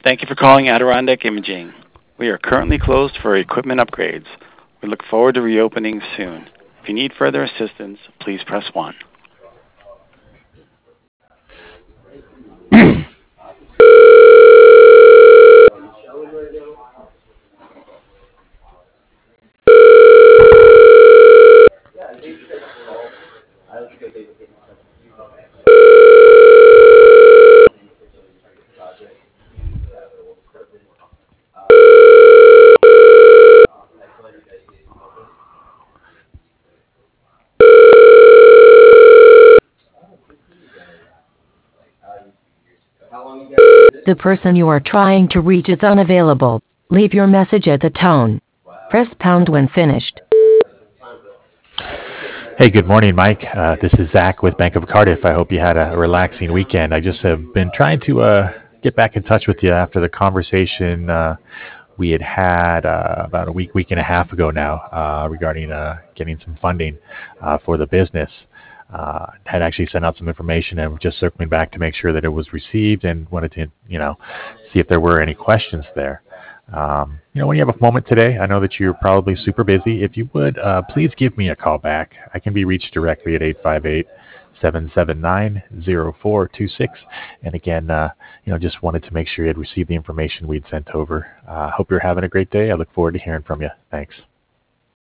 Thank you for calling Adirondack Imaging. We are currently closed for equipment upgrades. We look forward to reopening soon. If you need further assistance, please press 1. The person you are trying to reach is unavailable. Leave your message at the tone. Press pound when finished. Hey, good morning, Mike. This is Zach with Bank of Cardiff. I hope you had a relaxing weekend. I just have been trying to get back in touch with you after the conversation we had about a week and a half ago now regarding getting some funding for the business. Had actually sent out some information and just circling back to make sure that it was received and wanted to, see if there were any questions there. When you have a moment today, I know that you're probably super busy. If you would, please give me a call back. I can be reached directly at 858-779-0426. And again, just wanted to make sure you had received the information we'd sent over. Hope you're having a great day. I look forward to hearing from you. Thanks.